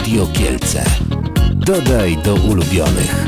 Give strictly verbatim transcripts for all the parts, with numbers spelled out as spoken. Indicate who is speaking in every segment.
Speaker 1: Radio Kielce. Dodaj do ulubionych.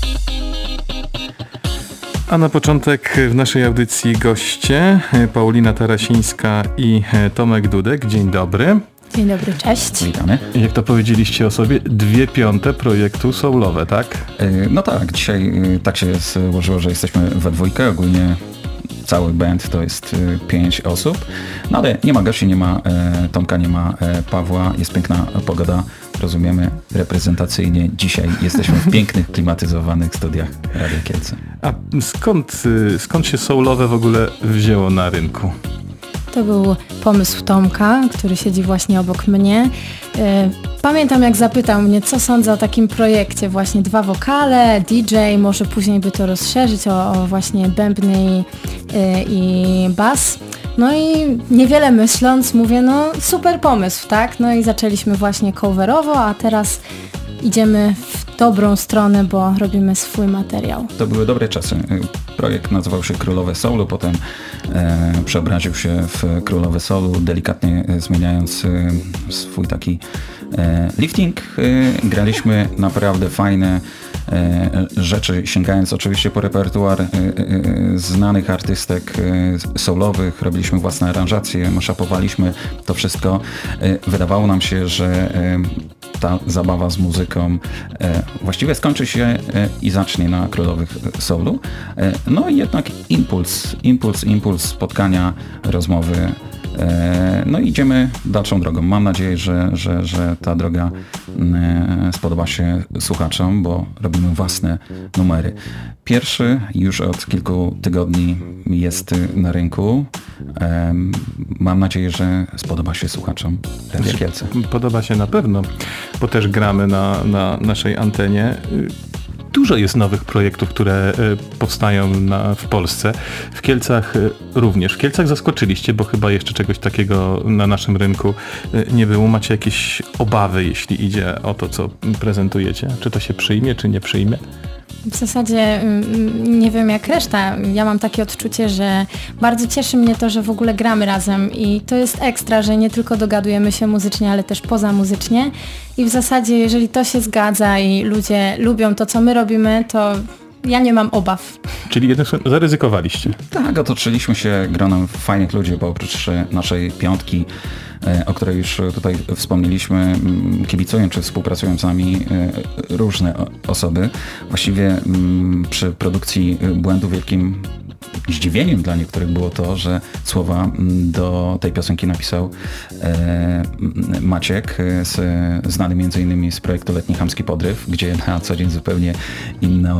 Speaker 2: A na początek w naszej audycji goście Paulina Tarasińska i Tomek Dudek. Dzień dobry.
Speaker 3: Dzień dobry, cześć.
Speaker 4: Witamy.
Speaker 2: Jak to powiedzieliście o sobie, dwie piąte projektu soulowe, tak?
Speaker 4: No tak, dzisiaj tak się złożyło, że jesteśmy we dwójkę, ogólnie cały band to jest pięć osób, no ale nie ma Gosi, nie ma e, Tomka, nie ma e, Pawła, jest piękna pogoda, rozumiemy reprezentacyjnie. Dzisiaj jesteśmy w pięknych, klimatyzowanych studiach Radia Kielce.
Speaker 2: A skąd, skąd się soulowe w ogóle wzięło na rynku?
Speaker 3: To był pomysł Tomka, który siedzi właśnie obok mnie. Pamiętam, jak zapytał mnie, co sądzę o takim projekcie, właśnie dwa wokale, D J, może później by to rozszerzyć o, o właśnie bębny i bas. No i niewiele myśląc mówię, no super pomysł, tak? No i zaczęliśmy właśnie coverowo, a teraz idziemy w dobrą stronę, bo robimy swój materiał.
Speaker 4: To były dobre czasy. Projekt nazywał się Królowe Soulu, potem e, przeobraził się w Królowe Soulu, delikatnie zmieniając e, swój taki e, lifting. E, graliśmy naprawdę fajne e, rzeczy, sięgając oczywiście po repertuar e, e, znanych artystek e, soulowych, robiliśmy własne aranżacje, maszapowaliśmy to wszystko. E, wydawało nam się, że e, ta zabawa z muzyką e, właściwie skończy się e, i zacznie na Królowych Soulu. E, no i jednak impuls, impuls, impuls spotkania, rozmowy. E, no i idziemy dalszą drogą. Mam nadzieję, że, że, że ta droga e, spodoba się słuchaczom, bo robimy własne numery. Pierwszy już od kilku tygodni jest na rynku. E, mam nadzieję, że spodoba się słuchaczom Radia Kielce.
Speaker 2: Podoba się na pewno, bo też gramy na, na naszej antenie. Dużo jest nowych projektów, które powstają na, w Polsce. W Kielcach również. W Kielcach zaskoczyliście, bo chyba jeszcze czegoś takiego na naszym rynku nie było. Macie jakieś obawy, jeśli idzie o to, co prezentujecie? Czy to się przyjmie, czy nie przyjmie?
Speaker 3: W zasadzie nie wiem jak reszta. Ja mam takie odczucie, że bardzo cieszy mnie to, że w ogóle gramy razem i to jest ekstra, że nie tylko dogadujemy się muzycznie, ale też pozamuzycznie i w zasadzie jeżeli to się zgadza i ludzie lubią to, co my robimy, to ja nie mam obaw.
Speaker 2: Czyli jednak zaryzykowaliście.
Speaker 4: Tak, otoczyliśmy się gronem fajnych ludzi, bo oprócz naszej piątki, o której już tutaj wspomnieliśmy, kibicują czy współpracują z nami różne osoby. Właściwie przy produkcji Błędu wielkim zdziwieniem dla niektórych było to, że słowa do tej piosenki napisał Maciek, znany między innymi z projektu Letni Chamski Podryw, gdzie na co dzień zupełnie inną,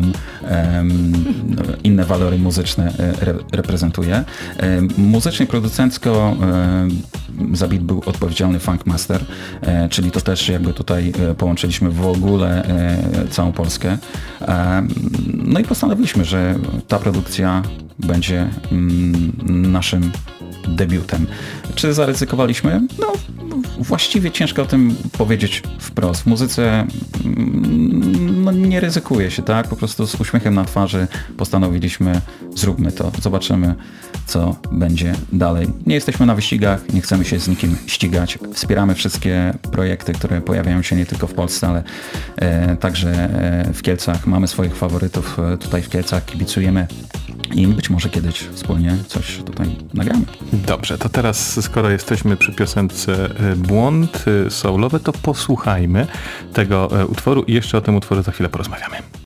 Speaker 4: inne walory muzyczne reprezentuje. Muzycznie, producencko za beat był odpowiedzialny Funk Master, czyli to też jakby tutaj połączyliśmy w ogóle całą Polskę. No i postanowiliśmy, że ta produkcja będzie naszym debiutem. Czy zaryzykowaliśmy? No właściwie ciężko o tym powiedzieć wprost. W muzyce no, nie ryzykuje się, tak? Po prostu z uśmiechem na twarzy postanowiliśmy, zróbmy to, zobaczymy, co będzie dalej. Nie jesteśmy na wyścigach, nie chcemy się z nikim ścigać. Wspieramy wszystkie projekty, które pojawiają się nie tylko w Polsce, ale e, także e, w Kielcach. Mamy swoich faworytów e, tutaj w Kielcach, kibicujemy i być może kiedyś wspólnie coś tutaj nagramy.
Speaker 2: Dobrze, to teraz skoro jesteśmy przy piosence Błąd soulowe, to posłuchajmy tego utworu i jeszcze o tym utworze za chwilę porozmawiamy.